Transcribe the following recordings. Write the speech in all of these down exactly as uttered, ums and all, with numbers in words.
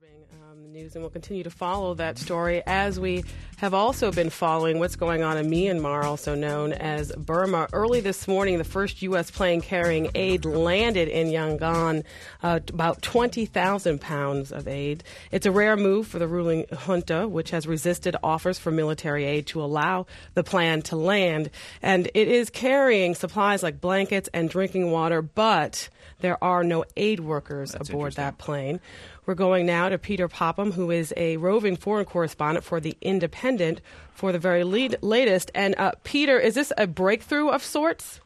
Um, the news, and we'll continue to follow that story as we have also been following what's going on in Myanmar, also known as Burma. Early this morning, the first U S plane carrying aid landed in Yangon, uh, about twenty thousand pounds of aid. It's a rare move for the ruling junta, which has resisted offers for military aid to allow the plan to land. And it is carrying supplies like blankets and drinking water, but there are no aid workers That's aboard that plane. We're going now to Peter Popham, who is a roving foreign correspondent for The Independent, for the very lead, latest. And uh, Peter, is this a breakthrough of sorts?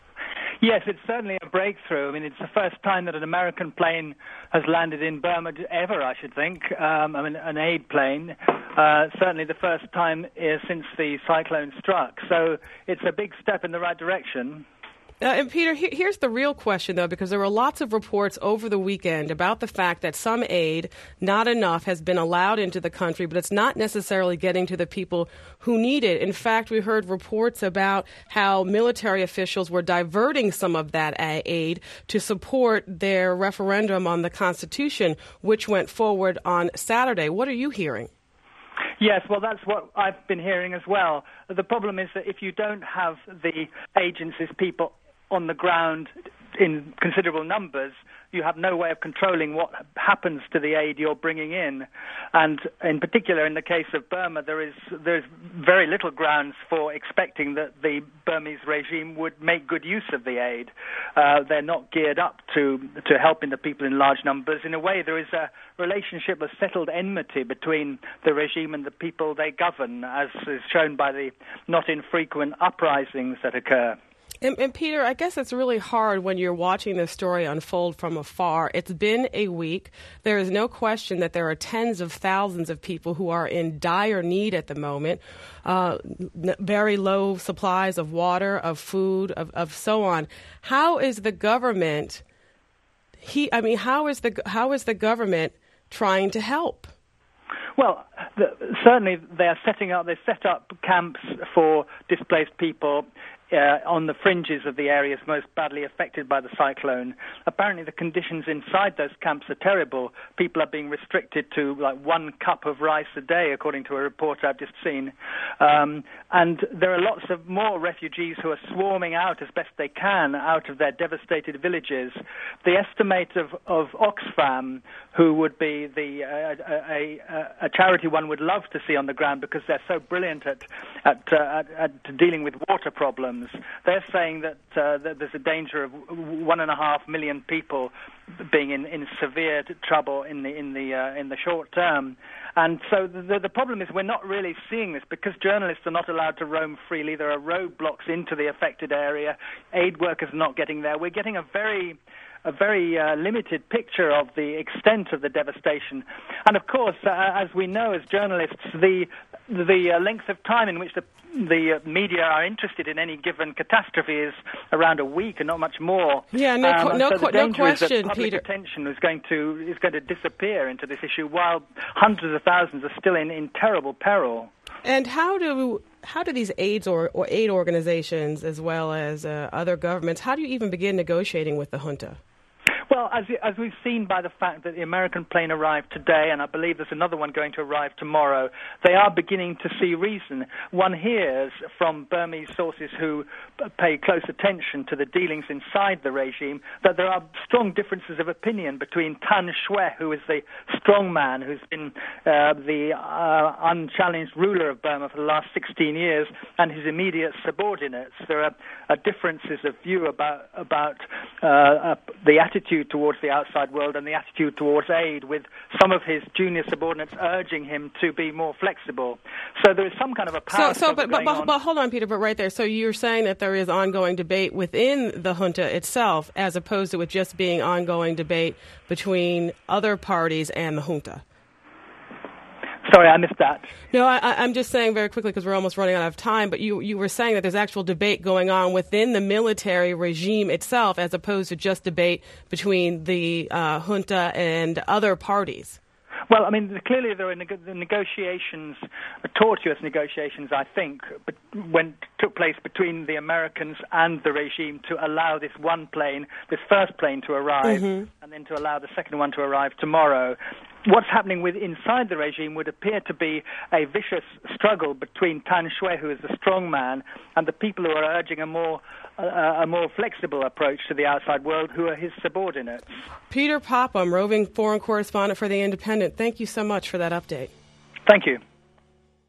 Yes, it's certainly a breakthrough. I mean, it's the first time that an American plane has landed in Burma ever, I should think. Um, I mean, an aid plane. Uh, certainly the first time uh, since the cyclone struck. So it's a big step in the right direction. Uh, and Peter, he- here's the real question, though, because there were lots of reports over the weekend about the fact that some aid, not enough, has been allowed into the country, but it's not necessarily getting to the people who need it. In fact, we heard reports about how military officials were diverting some of that aid to support their referendum on the Constitution, which went forward on Saturday. What are you hearing? Yes, well, that's what I've been hearing as well. The problem is that if you don't have the agencies, people on the ground in considerable numbers, you have no way of controlling what happens to the aid you're bringing in. And in particular, in the case of Burma, there is there's very little grounds for expecting that the Burmese regime would make good use of the aid. Uh, they're not geared up to to helping the people in large numbers. In a way, there is a relationship of settled enmity between the regime and the people they govern, as is shown by the not infrequent uprisings that occur. And, and Peter, I guess it's really hard when you're watching this story unfold from afar. It's been a week. There is no question that there are tens of thousands of people who are in dire need at the moment. Uh, n- very low supplies of water, of food, of, of so on. How is the government? He, I mean, how is the how is the government trying to help? Well, the, certainly they are setting up. They set up camps for displaced people Uh, on the fringes of the areas most badly affected by the cyclone. Apparently the conditions inside those camps are terrible. People are being restricted to like one cup of rice a day, according to a report I've just seen. Um, and there are lots of more refugees who are swarming out as best they can out of their devastated villages. The estimate of, of Oxfam, who would be the uh, a, a, a charity one would love to see on the ground because they're so brilliant at, at, uh, at, at dealing with water problems. They're saying that, uh, that there's a danger of one and a half million people being in, in severe trouble in the in the uh, in the short term, and so the, the problem is we're not really seeing this because journalists are not allowed to roam freely. There are roadblocks into the affected area. Aid workers are not getting there. We're getting a very a very uh, limited picture of the extent of the devastation. And of course, uh, as we know as journalists, the the uh, length of time in which the the uh, media are interested in any given catastrophe is around a week and not much more. Yeah, no, um, qu- no, so qu- the no danger question, is that public Peter. attention is going to is going to disappear into this issue, while hundreds of thousands are still in, in terrible peril. And how do how do these aids or, or aid organizations, as well as uh, other governments, how do you even begin negotiating with the junta? Well, as, as we've seen by the fact that the American plane arrived today, and I believe there's another one going to arrive tomorrow, they are beginning to see reason. One hears from Burmese sources who pay close attention to the dealings inside the regime that there are strong differences of opinion between Tan Shwe, who is the strong man who's been uh, the uh, unchallenged ruler of Burma for the last sixteen years, and his immediate subordinates. There are uh, differences of view about, about uh, uh, the attitude towards the outside world and the attitude towards aid, with some of his junior subordinates urging him to be more flexible. So there is some kind of a power So, so but, but, going but, on. but hold on, Peter, but right there. So you're saying that there is ongoing debate within the junta itself, as opposed to it just being ongoing debate between other parties and the junta? Sorry, I missed that. No, I, I'm just saying very quickly because we're almost running out of time, but you, you were saying that there's actual debate going on within the military regime itself as opposed to just debate between the uh, junta and other parties. Well, I mean, clearly there are neg- the negotiations, uh, tortuous negotiations, I think, but when took place between the Americans and the regime to allow this one plane, this first plane to arrive, Mm-hmm. and then to allow the second one to arrive tomorrow. what's happening with inside the regime would appear to be a vicious struggle between Tan Shui, who is the strong man, and the people who are urging a more uh, a more flexible approach to the outside world, who are his subordinates. Peter Popham, roving foreign correspondent for The Independent, thank you so much for that update. Thank you.